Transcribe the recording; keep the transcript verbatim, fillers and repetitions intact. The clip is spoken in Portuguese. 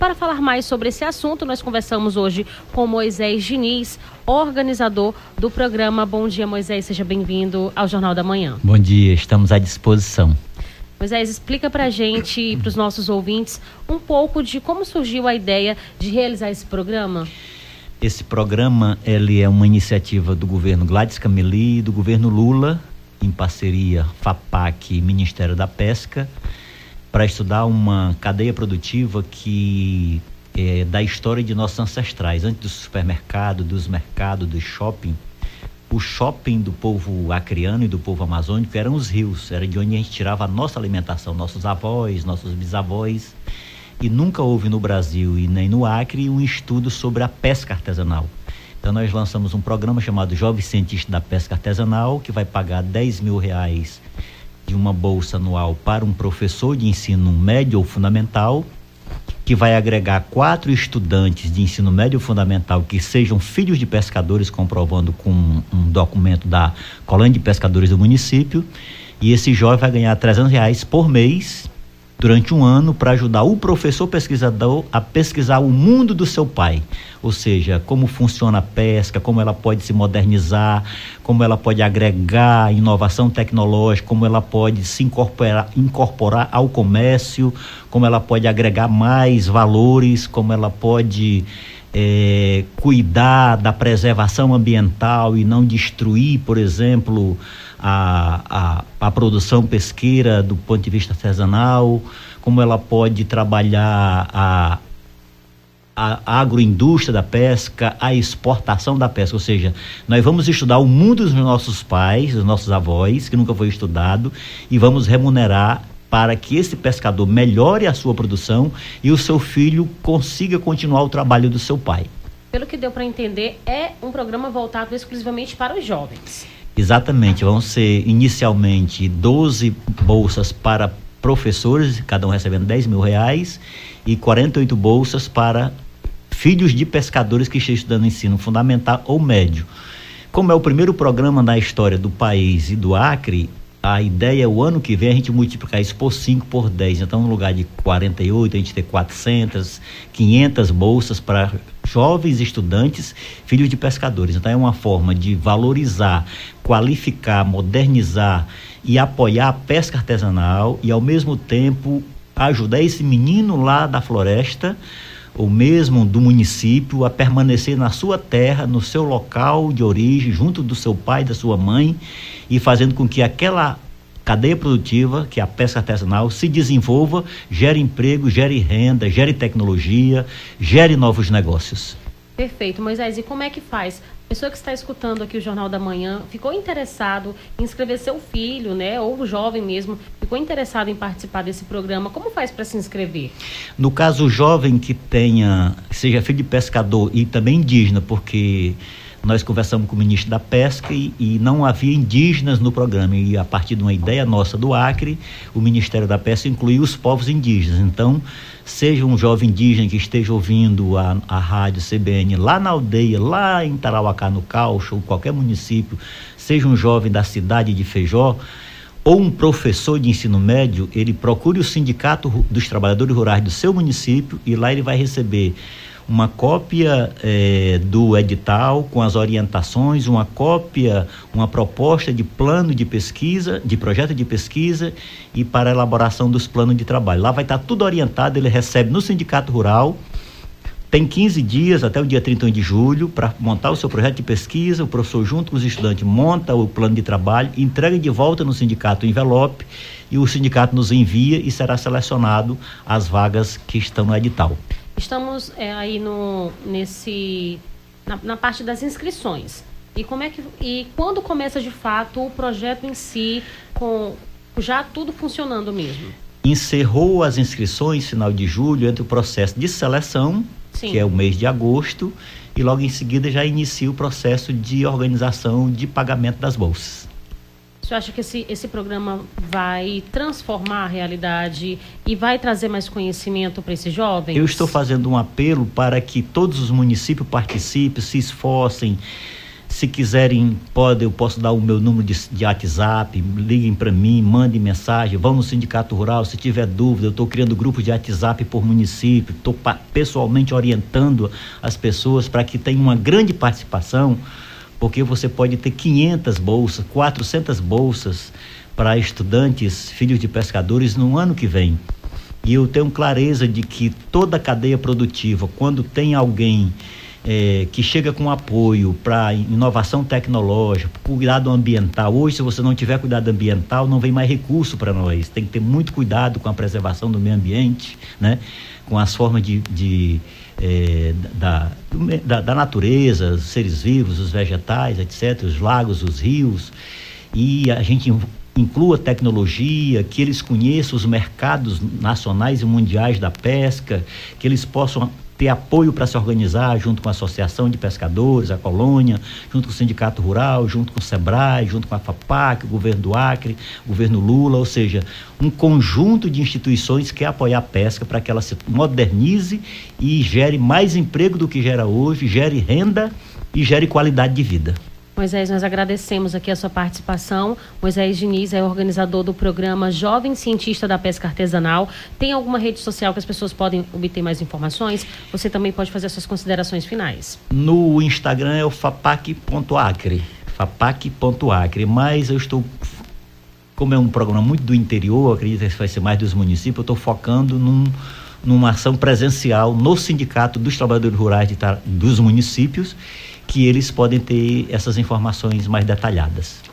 Para falar mais sobre esse assunto, nós conversamos hoje com Moisés Diniz, organizador do programa. Bom dia, Moisés, seja bem-vindo ao Jornal da Manhã. Bom dia, estamos à disposição. Moisés, explica para a gente e para os nossos ouvintes um pouco de como surgiu a ideia de realizar esse programa. Esse programa ele é uma iniciativa do governo Gladys Cameli e do governo Lula, em parceria FAPAC e Ministério da Pesca, para estudar uma cadeia produtiva que é da história de nossos ancestrais. Antes do supermercado, dos mercados, do shopping, o shopping do povo acreano e do povo amazônico eram os rios, era de onde a gente tirava a nossa alimentação, nossos avós, nossos bisavós, e nunca houve no Brasil e nem no Acre um estudo sobre a pesca artesanal. Então nós lançamos um programa chamado Jovem Cientista da Pesca Artesanal, que vai pagar dez mil reais de uma bolsa anual para um professor de ensino médio ou fundamental, que vai agregar quatro estudantes de ensino médio ou fundamental que sejam filhos de pescadores, comprovando com um, um documento da Colônia de Pescadores do município, e esse jovem vai ganhar trezentos reais por mês durante um ano para ajudar o professor pesquisador a pesquisar o mundo do seu pai, ou seja, como funciona a pesca, como ela pode se modernizar, como ela pode agregar inovação tecnológica, como ela pode se incorporar, incorporar ao comércio, como ela pode agregar mais valores, como ela pode é, cuidar da preservação ambiental e não destruir, por exemplo, A, a, a produção pesqueira do ponto de vista artesanal, como ela pode trabalhar a, a agroindústria da pesca, a exportação da pesca, ou seja, nós vamos estudar o mundo dos nossos pais, dos nossos avós, que nunca foi estudado, e vamos remunerar para que esse pescador melhore a sua produção e o seu filho consiga continuar o trabalho do seu pai. Pelo que deu para entender, é um programa voltado exclusivamente para os jovens. Exatamente, vão ser inicialmente doze bolsas para professores, cada um recebendo dez mil reais, e quarenta e oito bolsas para filhos de pescadores que estão estudando ensino fundamental ou médio. Como é o primeiro programa na história do país e do Acre, a ideia é o ano que vem a gente multiplicar isso por cinco, por dez. Então, no lugar de quarenta e oito, a gente ter quatrocentas, quinhentas bolsas para jovens estudantes, filhos de pescadores. Então, é uma forma de valorizar, qualificar, modernizar e apoiar a pesca artesanal e, ao mesmo tempo, ajudar esse menino lá da floresta, ou mesmo do município, a permanecer na sua terra, no seu local de origem, junto do seu pai, da sua mãe, e fazendo com que aquela cadeia produtiva, que é a pesca artesanal, se desenvolva, gere emprego, gere renda, gere tecnologia, gere novos negócios. Perfeito, Moisés, e como é que faz? A pessoa que está escutando aqui o Jornal da Manhã ficou interessado em inscrever seu filho, né, ou o jovem mesmo, ficou interessado em participar desse programa, como faz para se inscrever? No caso, o jovem que tenha, seja filho de pescador e também indígena, porque nós conversamos com o ministro da Pesca e, e não havia indígenas no programa, e a partir de uma ideia nossa do Acre, o Ministério da Pesca incluiu os povos indígenas. Então, seja um jovem indígena que esteja ouvindo a, a rádio C B N lá na aldeia, lá em Tarauacá, no Caucho, ou qualquer município, seja um jovem da cidade de Feijó, ou um professor de ensino médio, ele procure o Sindicato dos Trabalhadores Rurais do seu município, e lá ele vai receber uma cópia eh, do edital com as orientações, uma cópia, uma proposta de plano de pesquisa, de projeto de pesquisa e para a elaboração dos planos de trabalho. Lá vai estar tudo orientado, ele recebe no Sindicato Rural, tem quinze dias até o dia trinta e um de julho para montar o seu projeto de pesquisa, o professor junto com os estudantes monta o plano de trabalho, entrega de volta no sindicato o envelope e o sindicato nos envia e será selecionado as vagas que estão no edital. Estamos é, aí no, nesse, na, na parte das inscrições. E, como é que, e quando começa de fato o projeto em si, com já tudo funcionando mesmo? Encerrou as inscrições final de julho, entre o processo de seleção, Sim. que é o mês de agosto, e logo em seguida já inicia o processo de organização de pagamento das bolsas. Você acha que esse, esse programa vai transformar a realidade e vai trazer mais conhecimento para esses jovens? Eu estou fazendo um apelo para que todos os municípios participem, se esforcem, Se quiserem, pode, eu posso dar o meu número de, de WhatsApp, liguem para mim, mandem mensagem, vão no Sindicato Rural, se tiver dúvida, eu estou criando grupo de WhatsApp por município, estou pessoalmente orientando as pessoas para que tenham uma grande participação, porque você pode ter quinhentas bolsas, quatrocentas bolsas para estudantes, filhos de pescadores no ano que vem. E eu tenho clareza de que toda a cadeia produtiva, quando tem alguém É, que chega com apoio para inovação tecnológica, cuidado ambiental. Hoje, se você não tiver cuidado ambiental, não vem mais recurso para nós. Tem que ter muito cuidado com a preservação do meio ambiente, né? Com as formas de, de é, da, da, da natureza, os seres vivos, os vegetais, etcétera, os lagos, os rios. E a gente inclua tecnologia, que eles conheçam os mercados nacionais e mundiais da pesca, que eles possam ter apoio para se organizar junto com a Associação de Pescadores, a Colônia, junto com o Sindicato Rural, junto com o SEBRAE, junto com a FAPAC, o governo do Acre, o governo Lula, ou seja, um conjunto de instituições que quer apoiar a pesca para que ela se modernize e gere mais emprego do que gera hoje, gere renda e gere qualidade de vida. Moisés, nós agradecemos aqui a sua participação. Moisés Diniz é organizador do programa Jovem Cientista da Pesca Artesanal. Tem alguma rede social que as pessoas podem obter mais informações? Você também pode fazer suas considerações finais. No Instagram é o fapac ponto acre, fapac ponto acre, mas eu estou, como é um programa muito do interior, acredito que vai ser mais dos municípios, eu estou focando num, numa ação presencial no Sindicato dos Trabalhadores Rurais de, dos municípios, que eles podem ter essas informações mais detalhadas.